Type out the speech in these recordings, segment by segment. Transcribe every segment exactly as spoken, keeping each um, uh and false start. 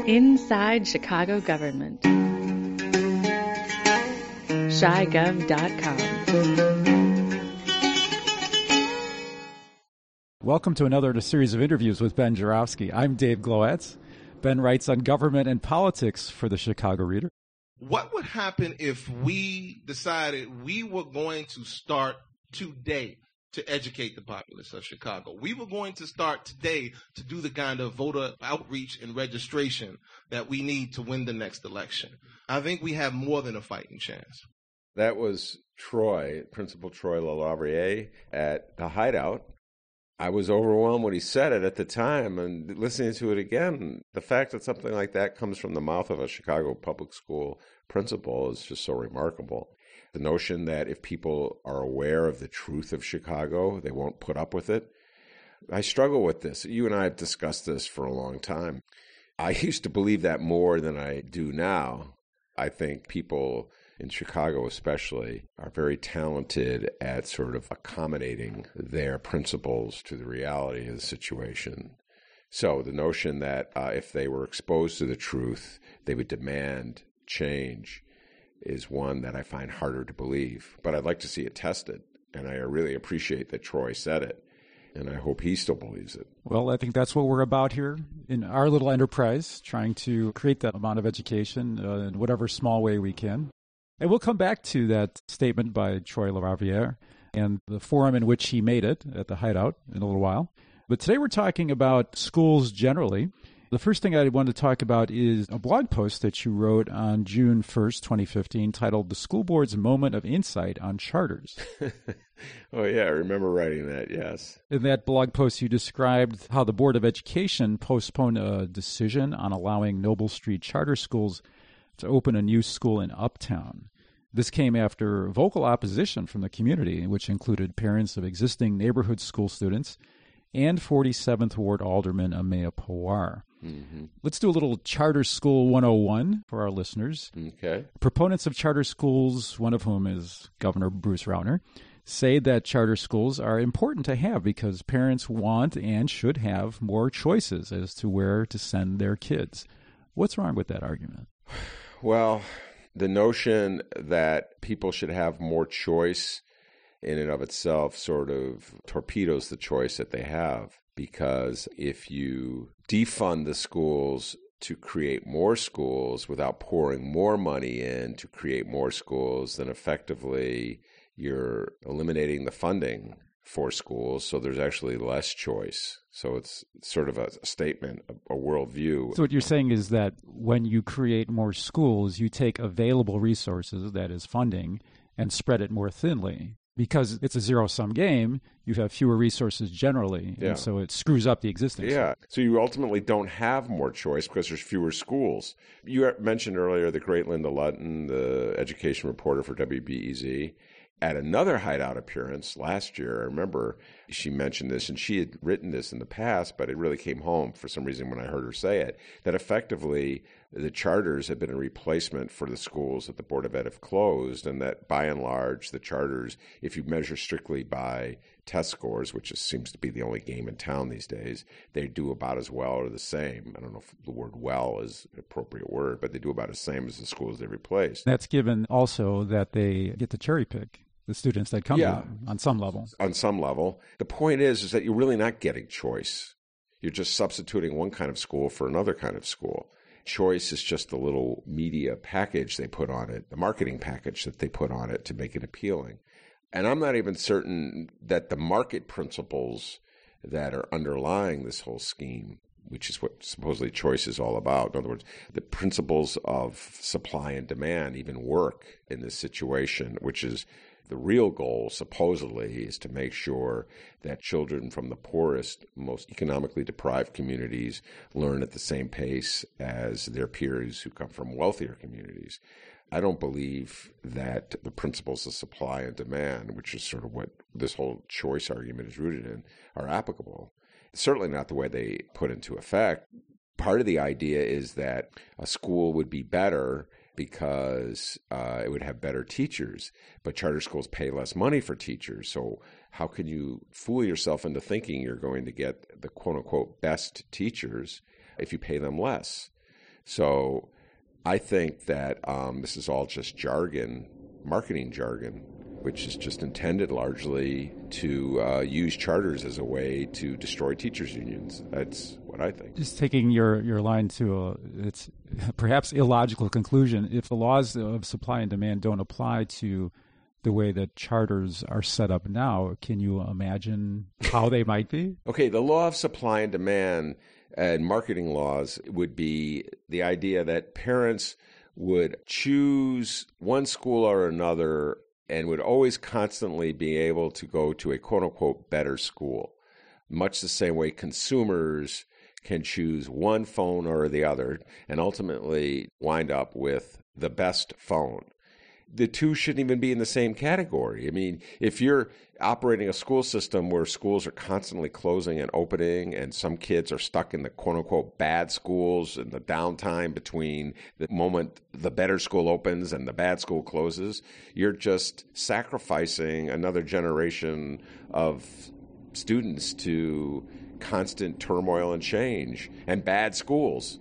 Inside Chicago Government. Chi Gov dot com. Welcome to another in a series of interviews with Ben Joravsky. I'm Dave Glowacz. Ben writes on government and politics for the Chicago Reader. What would happen if we decided we were going to start today to educate the populace of Chicago? We were going to start today to do the kind of voter outreach and registration that we need to win the next election. I think we have more than a fighting chance. That was Troy, Principal Troy LaLavriere at the Hideout. I was overwhelmed when he said it at the time, and listening to it again, the fact that something like that comes from the mouth of a Chicago public school principal is just so remarkable. The notion that if people are aware of the truth of Chicago, they won't put up with it. I struggle with this. You and I have discussed this for a long time. I used to believe that more than I do now. I think people in Chicago especially are very talented at sort of accommodating their principles to the reality of the situation. So the notion that uh, if they were exposed to the truth, they would demand change is one that I find harder to believe. But I'd like to see it tested, and I really appreciate that Troy said it, and I hope he still believes it. Well, I think that's what we're about here in our little enterprise, trying to create that amount of education uh, in whatever small way we can. And we'll come back to that statement by Troy LaLavriere and the forum in which he made it at the Hideout in a little while. But today we're talking about schools generally. The first thing I want to talk about is a blog post that you wrote on June first, twenty fifteen, titled The School Board's Moment of Insight on Charters. Oh, yeah, I remember writing that, yes. In that blog post, you described how the Board of Education postponed a decision on allowing Noble Street charter schools to open a new school in Uptown. This came after vocal opposition from the community, which included parents of existing neighborhood school students and forty-seventh Ward Alderman Amaya Pawar. Mm-hmm. Let's do a little Charter School one oh one for our listeners. Okay. Proponents of charter schools, one of whom is Governor Bruce Rauner, say that charter schools are important to have because parents want and should have more choices as to where to send their kids. What's wrong with that argument? Well, the notion that people should have more choice in and of itself sort of torpedoes the choice that they have, because if you defund the schools to create more schools without pouring more money in to create more schools, then effectively you're eliminating the funding for schools, so there's actually less choice. So it's sort of a statement, a worldview. So what you're saying is that when you create more schools, you take available resources, that is funding, and spread it more thinly. Because it's a zero-sum game, you have fewer resources generally, yeah. and so it screws up the existing. Yeah, so you ultimately don't have more choice because there's fewer schools. You mentioned earlier the great Linda Lutton, the education reporter for W B E Z. At another Hideout appearance last year, I remember she mentioned this, and she had written this in the past, but it really came home for some reason when I heard her say it, that effectively the charters have been a replacement for the schools that the Board of Ed have closed, and that by and large, the charters, if you measure strictly by test scores, which is, seems to be the only game in town these days, they do about as well or the same. I don't know if the word well is an appropriate word, but they do about the same as the schools they replaced. That's given also that they get to cherry pick the students that come yeah. to them on some level. On some level. The point is, is that you're really not getting choice. You're just substituting one kind of school for another kind of school. Choice is just the little media package they put on it, the marketing package that they put on it to make it appealing. And I'm not even certain that the market principles that are underlying this whole scheme, which is what supposedly choice is all about. In other words, the principles of supply and demand even work in this situation, which is the real goal, supposedly, is to make sure that children from the poorest, most economically deprived communities learn at the same pace as their peers who come from wealthier communities. I don't believe that the principles of supply and demand, which is sort of what this whole choice argument is rooted in, are applicable. Certainly not the way they put into effect. Part of the idea is that a school would be better because uh, it would have better teachers, but charter schools pay less money for teachers. So how can you fool yourself into thinking you're going to get the quote-unquote best teachers if you pay them less? So I think that um, this is all just jargon, marketing jargon, which is just intended largely to uh, use charters as a way to destroy teachers' unions. That's what I think. Just taking your, your line to a, it's perhaps illogical conclusion, if the laws of supply and demand don't apply to the way that charters are set up now, can you imagine how they might be? Okay, the law of supply and demand and marketing laws would be the idea that parents would choose one school or another and would always constantly be able to go to a quote-unquote better school, much the same way consumers can choose one phone or the other and ultimately wind up with the best phone. The two shouldn't even be in the same category. I mean, if you're operating a school system where schools are constantly closing and opening and some kids are stuck in the quote-unquote bad schools and the downtime between the moment the better school opens and the bad school closes, you're just sacrificing another generation of students to constant turmoil and change and bad schools.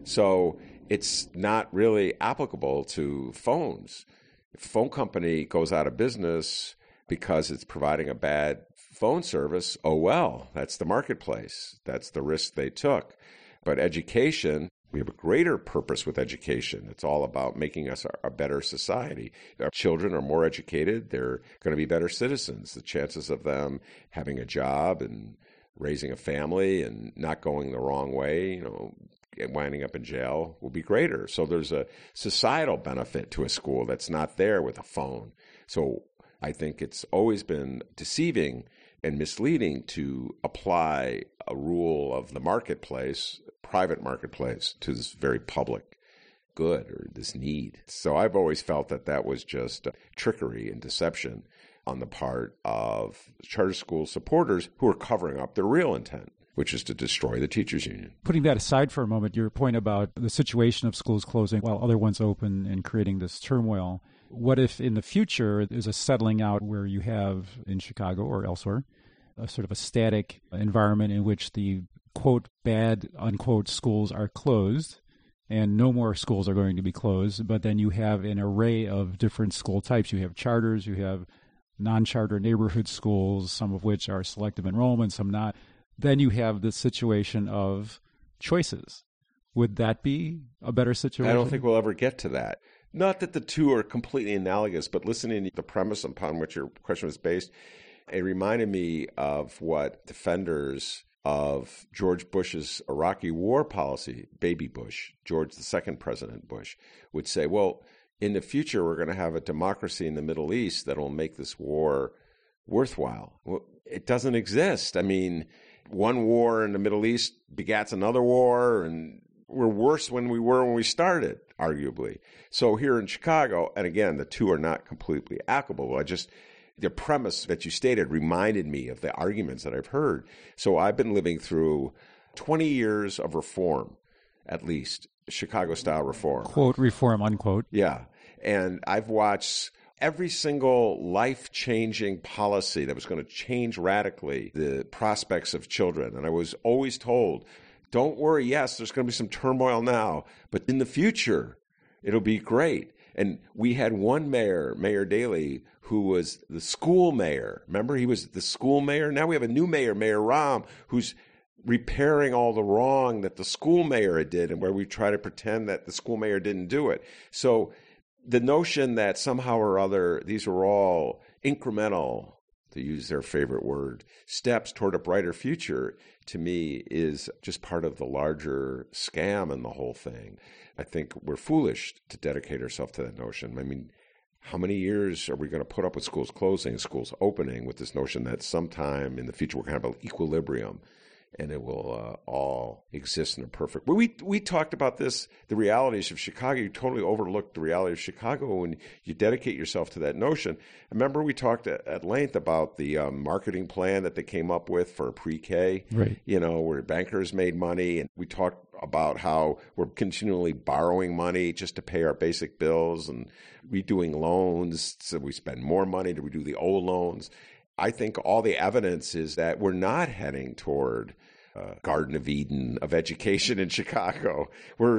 So it's not really applicable to phones. If a phone company goes out of business because it's providing a bad phone service, oh well, that's the marketplace. That's the risk they took. But education, we have a greater purpose with education. It's all about making us a better society. Our children are more educated. They're going to be better citizens. The chances of them having a job and raising a family and not going the wrong way, you know, winding up in jail will be greater. So there's a societal benefit to a school that's not there with a phone. So I think it's always been deceiving and misleading to apply a rule of the marketplace, private marketplace, to this very public good or this need. So I've always felt that that was just trickery and deception on the part of charter school supporters who are covering up their real intent, which is to destroy the teachers' union. Putting that aside for a moment, your point about the situation of schools closing while other ones open and creating this turmoil, what if in the future there's a settling out where you have, in Chicago or elsewhere, a sort of a static environment in which the, quote, bad, unquote, schools are closed and no more schools are going to be closed, but then you have an array of different school types. You have charters, you have non-charter neighborhood schools, some of which are selective enrollment, some not. Then you have the situation of choices. Would that be a better situation? I don't think we'll ever get to that. Not that the two are completely analogous, but listening to the premise upon which your question was based, it reminded me of what defenders of George Bush's Iraqi war policy, Baby Bush, George the Second President Bush, would say, well, in the future, we're going to have a democracy in the Middle East that will make this war worthwhile. Well, it doesn't exist. I mean, one war in the Middle East begats another war, and we're worse than we were when we started, arguably. So here in Chicago, and again, the two are not completely applicable. I just, the premise that you stated reminded me of the arguments that I've heard. So I've been living through twenty years of reform, at least, Chicago-style reform. Quote, reform, unquote. Yeah. And I've watched every single life-changing policy that was going to change radically the prospects of children. And I was always told, don't worry, yes, there's going to be some turmoil now, but in the future, it'll be great. And we had one mayor, Mayor Daley, who was the school mayor. Remember, he was the school mayor. Now we have a new mayor, Mayor Rahm, who's repairing all the wrong that the school mayor did, and where we try to pretend that the school mayor didn't do it. So the notion that somehow or other these are all incremental, to use their favorite word, steps toward a brighter future, to me is just part of the larger scam in the whole thing. I think we're foolish to dedicate ourselves to that notion. I mean, how many years are we going to put up with schools closing, schools opening, with this notion that sometime in the future we're going to have an equilibrium and it will uh, all exist in a perfect way? We we talked about this, the realities of Chicago. You totally overlooked the reality of Chicago when you dedicate yourself to that notion. Remember, we talked at, at length about the um, marketing plan that they came up with for pre-K, right? You know, where bankers made money, and we talked about how we're continually borrowing money just to pay our basic bills and redoing loans, so we spend more money to redo the old loans. I think all the evidence is that we're not heading toward uh, Garden of Eden of education in Chicago. We're just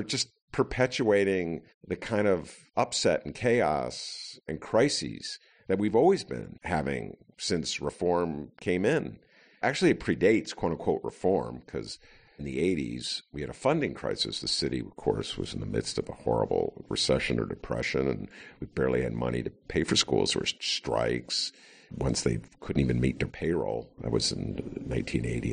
perpetuating the kind of upset and chaos and crises that we've always been having since reform came in. Actually, it predates quote-unquote reform because in the eighties, we had a funding crisis. The city, of course, was in the midst of a horrible recession or depression, and we barely had money to pay for schools. There were strikes. Once they couldn't even meet their payroll. That was in nineteen eighty.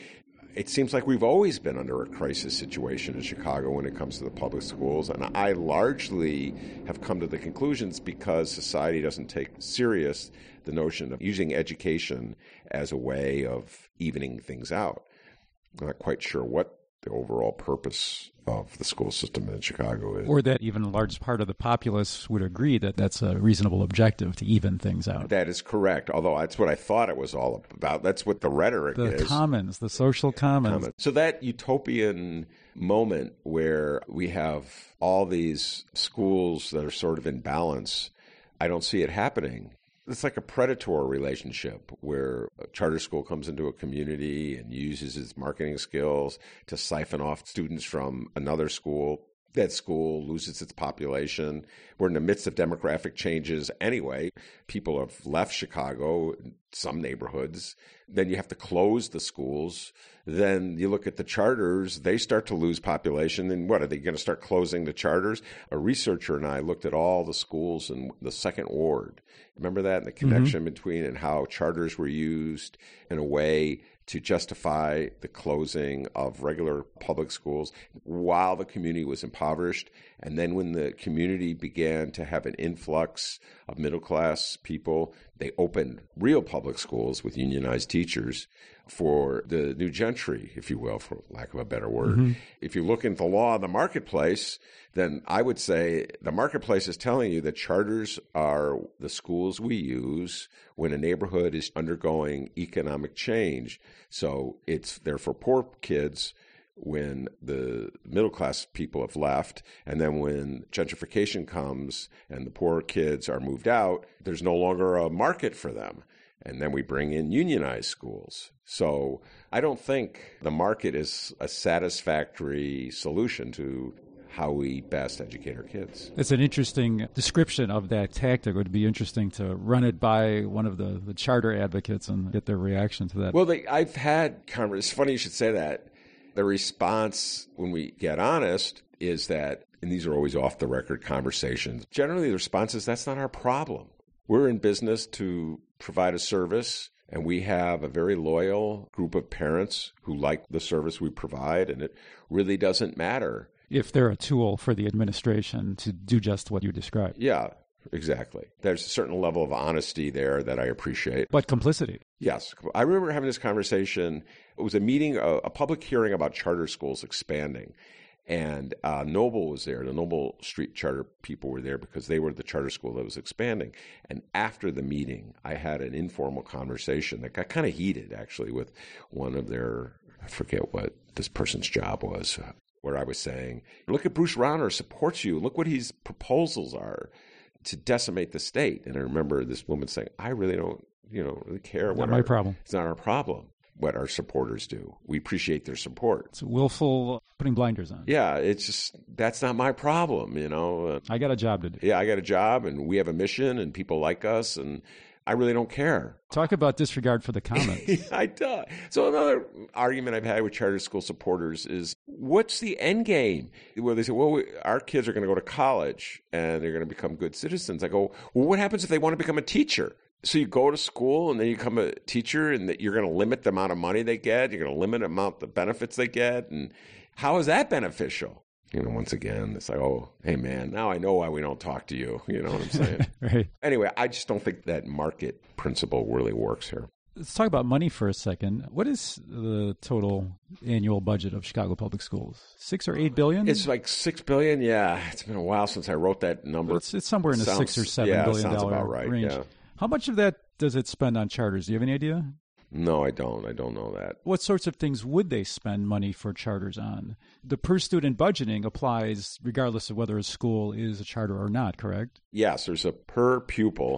It seems like we've always been under a crisis situation in Chicago when it comes to the public schools. And I largely have come to the conclusions because society doesn't take serious the notion of using education as a way of evening things out. I'm not quite sure what the overall purpose of the school system in Chicago is. Or that even a large part of the populace would agree that that's a reasonable objective to even things out. That is correct, although that's what I thought it was all about. That's what the rhetoric the is. The commons, the social commons. commons. So that utopian moment where we have all these schools that are sort of in balance, I don't see it happening. It's like a predatory relationship where a charter school comes into a community and uses its marketing skills to siphon off students from another school. That school loses its population. We're in the midst of demographic changes anyway. People have left Chicago, some neighborhoods. Then you have to close the schools. Then you look at the charters, they start to lose population. And what, are they going to start closing the charters? A researcher and I looked at all the schools in the Second Ward. Remember that? And the connection mm-hmm. between and how charters were used in a way to justify the closing of regular public schools while the community was impoverished. And then when the community began to have an influx of middle-class people, they opened real public schools with unionized teachers for the new gentry, if you will, for lack of a better word. Mm-hmm. If you look into the law of the marketplace, then I would say the marketplace is telling you that charters are the schools we use when a neighborhood is undergoing economic change. So it's there for poor kids when the middle-class people have left, and then when gentrification comes and the poor kids are moved out, there's no longer a market for them. And then we bring in unionized schools. So I don't think the market is a satisfactory solution to how we best educate our kids. It's an interesting description of that tactic. It would be interesting to run it by one of the, the charter advocates and get their reaction to that. Well, they, I've had conversations. It's funny you should say that. The response, when we get honest, is that, and these are always off-the-record conversations, generally the response is that's not our problem. We're in business to provide a service, and we have a very loyal group of parents who like the service we provide, and it really doesn't matter. If they're a tool for the administration to do just what you described. Yeah, exactly. There's a certain level of honesty there that I appreciate. But complicity. Yes. I remember having this conversation. It was a meeting, a, a public hearing about charter schools expanding. And uh, Noble was there. The Noble Street charter people were there because they were the charter school that was expanding. And after the meeting, I had an informal conversation that got kind of heated, actually, with one of their, I forget what this person's job was, where I was saying, look at Bruce Rauner supports you. Look what his proposals are to decimate the state. And I remember this woman saying, I really don't, you know, really care. Not what my our, problem. It's not our problem what our supporters do. We appreciate their support. It's willful putting blinders on. Yeah, it's just, that's not my problem, you know. Uh, I got a job to do. Yeah, I got a job, and we have a mission, and people like us, and I really don't care. Talk about disregard for the commons. I do. So another argument I've had with charter school supporters is, what's the end game? Where they say, well, we, our kids are going to go to college, and they're going to become good citizens. I go, well, what happens if they want to become a teacher? So you go to school and then you become a teacher, and that you're going to limit the amount of money they get. You're going to limit the amount the benefits they get. And how is that beneficial? You know, once again, it's like, oh, hey, man, now I know why we don't talk to you. You know what I'm saying? Right. Anyway, I just don't think that market principle really works here. Let's talk about money for a second. What is the total annual budget of Chicago Public Schools? Six or eight billion? It's like six billion. Yeah, it's been a while since I wrote that number. It's, it's somewhere in the sounds, six or seven yeah, billion sounds dollar about right, range. Yeah. How much of that does it spend on charters? Do you have any idea? No, I don't. I don't know that. What sorts of things would they spend money for charters on? The per-student budgeting applies regardless of whether a school is a charter or not, correct? Yes, there's a per-pupil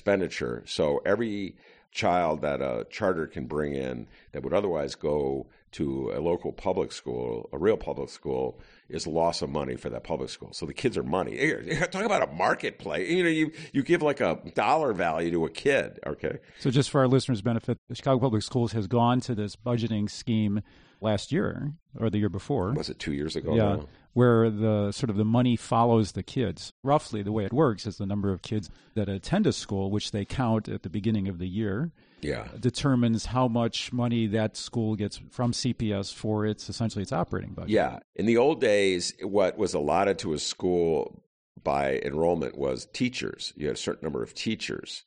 expenditure. So every child that a charter can bring in that would otherwise go to a local public school, a real public school, is loss of money for that public school. So the kids are money. Talk about a marketplace. You know, you, you give like a dollar value to a kid, okay? So just for our listeners' benefit, the Chicago Public Schools has gone to this budgeting scheme last year or the year before. Was it two years ago? Yeah, now? Where the sort of the money follows the kids. Roughly the way it works is the number of kids that attend a school, which they count at the beginning of the year, yeah, determines how much money that school gets from C P S for its essentially its operating budget. Yeah. In the old days, what was allotted to a school by enrollment was teachers. You had a certain number of teachers.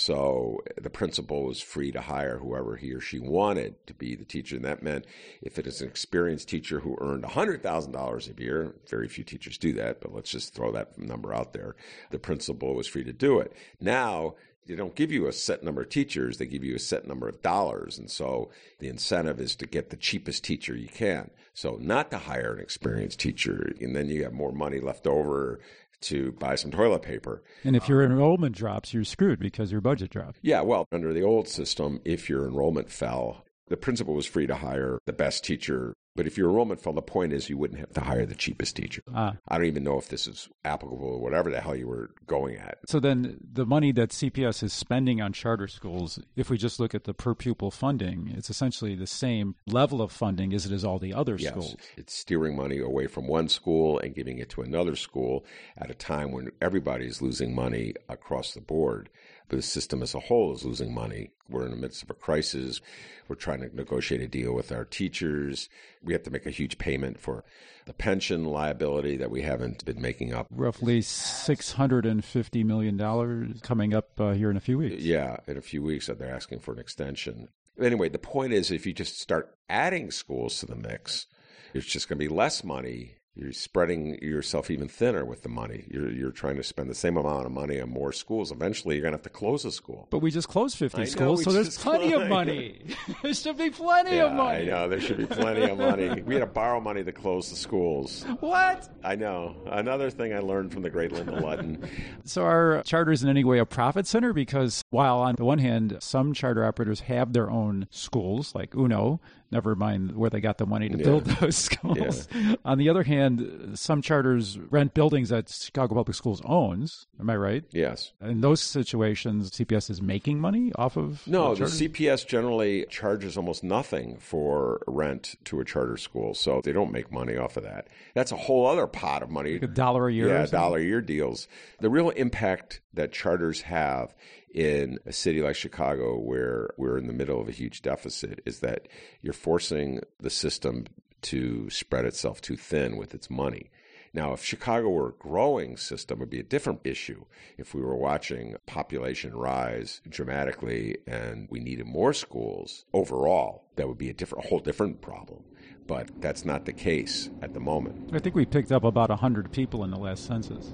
So the principal was free to hire whoever he or she wanted to be the teacher. And that meant if it is an experienced teacher who earned one hundred thousand dollars a year, very few teachers do that, but let's just throw that number out there, the principal was free to do it. Now, they don't give you a set number of teachers, they give you a set number of dollars. And so the incentive is to get the cheapest teacher you can. So not to hire an experienced teacher, and then you have more money left over to buy some toilet paper. And if your enrollment drops, you're screwed because your budget dropped. Yeah, well, under the old system, if your enrollment fell, the principal was free to hire the best teacher. But if your enrollment fell, the point is you wouldn't have to hire the cheapest teacher. Ah. I don't even know if this is applicable or whatever the hell you were going at. So then the money that C P S is spending on charter schools, if we just look at the per pupil funding, it's essentially the same level of funding as it is all the other yes. schools. It's steering money away from one school and giving it to another school at a time when everybody's losing money across the board. The system as a whole is losing money. We're in the midst of a crisis. We're trying to negotiate a deal with our teachers. We have to make a huge payment for the pension liability that we haven't been making up. Roughly six hundred fifty million dollars coming up uh, here in a few weeks. Yeah, in a few weeks they're asking for an extension. Anyway, the point is if you just start adding schools to the mix, it's just going to be less money. You're spreading yourself even thinner with the money. You're you're trying to spend the same amount of money on more schools. Eventually, you're going to have to close a school. But we just closed fifty I schools, know, so there's plenty closed. of money. There should be plenty yeah, of money. I know. There should be plenty of money. We had to borrow money to close the schools. What? I know. Another thing I learned from the great Linda Lutton. So are charters in any way a profit center? Because while on the one hand, some charter operators have their own schools, like Uno, never mind where they got the money to yeah. build those schools. Yeah. On the other hand, some charters rent buildings that Chicago Public Schools owns. Am I right? Yes. In those situations, C P S is making money off of No, the, the C P S generally charges almost nothing for rent to a charter school, so they don't make money off of that. That's a whole other pot of money. Like a dollar a year? Yeah, dollar a year deals. The real impact that charters have in a city like Chicago, where we're in the middle of a huge deficit, is that you're forcing the system to spread itself too thin with its money. Now, if Chicago were a growing system, it would be a different issue. If we were watching population rise dramatically and we needed more schools overall, that would be a different, a whole different problem. But that's not the case at the moment. I think we picked up about one hundred people in the last census.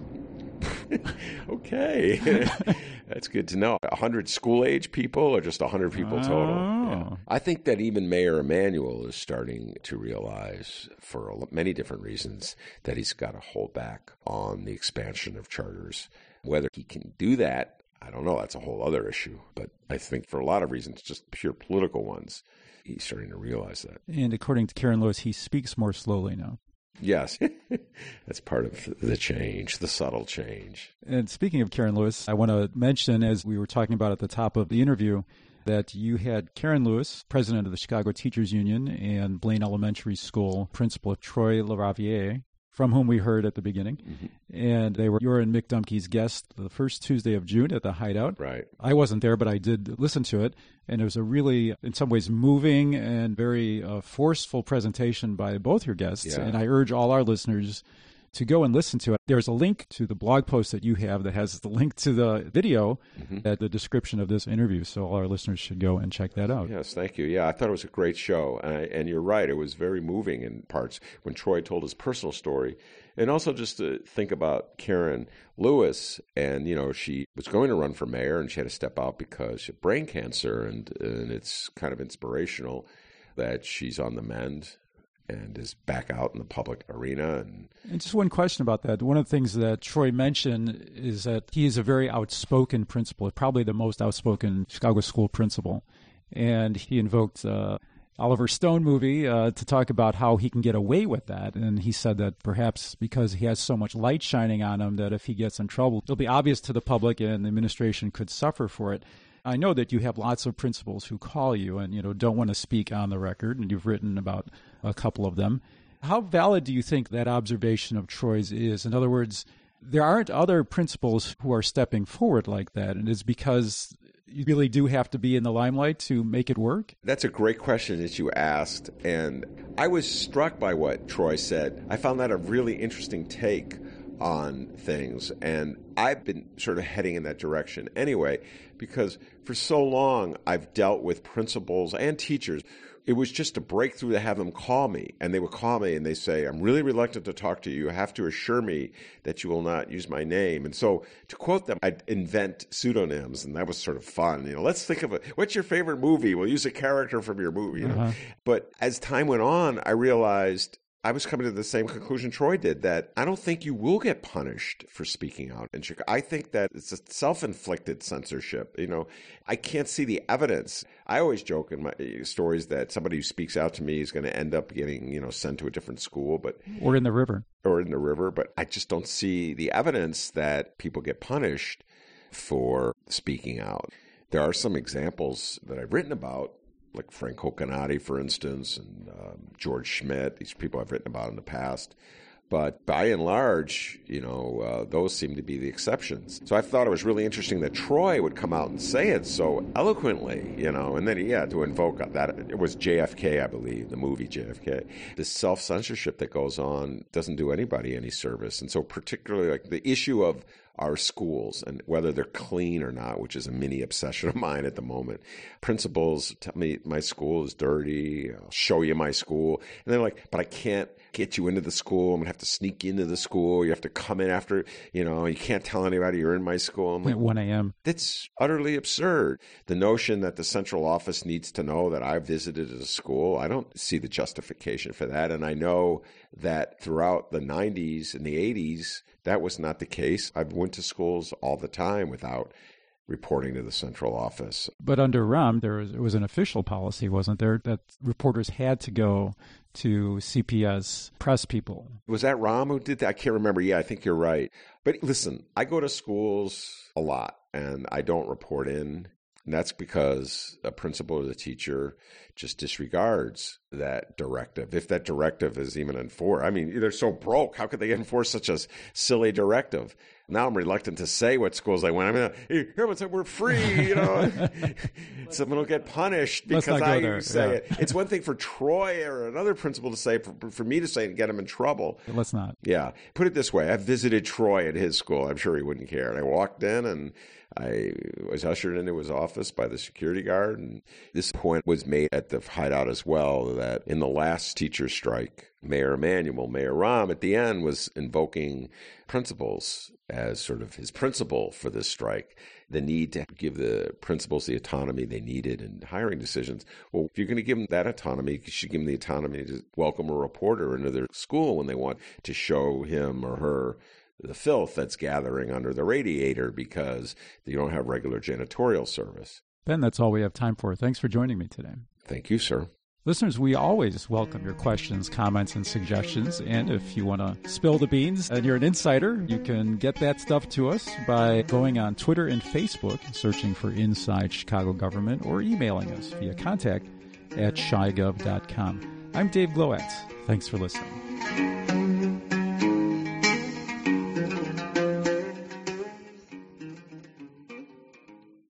Okay. That's good to know. one hundred school-age people or just one hundred people total? Oh. Yeah. I think that even Mayor Emanuel is starting to realize, for many different reasons, that he's got to hold back on the expansion of charters. Whether he can do that, I don't know. That's a whole other issue. But I think for a lot of reasons, just pure political ones, he's starting to realize that. And according to Karen Lewis, he speaks more slowly now. Yes, that's part of the change, the subtle change. And speaking of Karen Lewis, I want to mention, as we were talking about at the top of the interview, that you had Karen Lewis, president of the Chicago Teachers Union, and Blaine Elementary School principal Troy LaRaviere, from whom we heard at the beginning. Mm-hmm. And they were you and Mick Dumke's guest the first Tuesday of June at the Hideout. Right. I wasn't there, but I did listen to it. And it was a really, in some ways, moving and very uh, forceful presentation by both your guests. Yeah. And I urge all our listeners to go and listen to it. There's a link to the blog post that you have that has the link to the video mm-hmm. at the description of this interview. So all our listeners should go and check that out. Yes, thank you. Yeah, I thought it was a great show. And, I, and you're right, it was very moving in parts when Troy told his personal story. And also just to think about Karen Lewis, and, you know, she was going to run for mayor and she had to step out because she had brain cancer. And, and it's kind of inspirational that she's on the mend and is back out in the public arena. And, and just one question about that. One of the things that Troy mentioned is that he is a very outspoken principal, probably the most outspoken Chicago school principal. And he invoked uh, Oliver Stone movie uh, to talk about how he can get away with that. And he said that perhaps because he has so much light shining on him that if he gets in trouble, it'll be obvious to the public and the administration could suffer for it. I know that you have lots of principals who call you and, you know, don't want to speak on the record, and you've written about a couple of them. How valid do you think that observation of Troy's is? In other words, there aren't other principals who are stepping forward like that, and it's because you really do have to be in the limelight to make it work? That's a great question that you asked, and I was struck by what Troy said. I found that a really interesting take on things, and I've been sort of heading in that direction anyway, because for so long I've dealt with principals and teachers. It was just a breakthrough to have them call me, and they would call me and they say, I'm really reluctant to talk to you. You have to assure me that you will not use my name. And so to quote them, I'd invent pseudonyms, and that was sort of fun. You know, let's think of it. What's your favorite movie? We'll use a character from your movie. You know? Uh-huh. But as time went on, I realized I was coming to the same conclusion Troy did, that I don't think you will get punished for speaking out in Chicago. I think that it's a self-inflicted censorship. You know, I can't see the evidence. I always joke in my stories that somebody who speaks out to me is going to end up getting, you know, sent to a different school, but or in the river. Or in the river, but I just don't see the evidence that people get punished for speaking out. There are some examples that I've written about, like Franco Canati, for instance, and um, George Schmidt, these people I've written about in the past. But by and large, you know, uh, those seem to be the exceptions. So I thought it was really interesting that Troy would come out and say it so eloquently, you know, and then he had to invoke that. It was J F K, I believe, the movie J F K. This self-censorship that goes on doesn't do anybody any service. And so particularly like the issue of our schools and whether they're clean or not, which is a mini obsession of mine at the moment. Principals tell me my school is dirty. I'll show you my school. And they're like, but I can't get you into the school. I'm going to have to sneak into the school. You have to come in after, you know, you can't tell anybody you're in my school. I'm like, at one a.m. That's utterly absurd. The notion that the central office needs to know that I visited a school, I don't see the justification for that. And I know that throughout the nineties and the eighties, that was not the case. I went to schools all the time without reporting to the central office. But under Rahm, there was, it was an official policy, wasn't there, that reporters had to go to C P S press people. Was that Rahm who did that? I can't remember. Yeah, I think you're right. But listen, I go to schools a lot, and I don't report in. And that's because a principal or the teacher just disregards that directive. If that directive is even enforced, I mean, they're so broke. How could they enforce such a silly directive? Now I'm reluctant to say what schools I went. I mean, hey, everyone said we're free, you know. Someone will get punished because I there. say yeah. it. It's one thing for Troy or another principal to say, for, for me to say and get him in trouble. But let's not. Yeah. Put it this way. I visited Troy at his school. I'm sure he wouldn't care. And I walked in and I was ushered into his office by the security guard. And this point was made at the hideout as well, that in the last teacher strike, Mayor Emanuel, Mayor Rahm, at the end was invoking principals as sort of his principle for this strike, the need to give the principals the autonomy they needed in hiring decisions. Well, if you're going to give them that autonomy, you should give them the autonomy to welcome a reporter into their school when they want to show him or her the filth that's gathering under the radiator because you don't have regular janitorial service. Ben, that's all we have time for. Thanks for joining me today. Thank you, sir. Listeners, we always welcome your questions, comments, and suggestions. And if you want to spill the beans and you're an insider, you can get that stuff to us by going on Twitter and Facebook, searching for Inside Chicago Government, or emailing us via contact at chi gov dot com. I'm Dave Glowacz. Thanks for listening.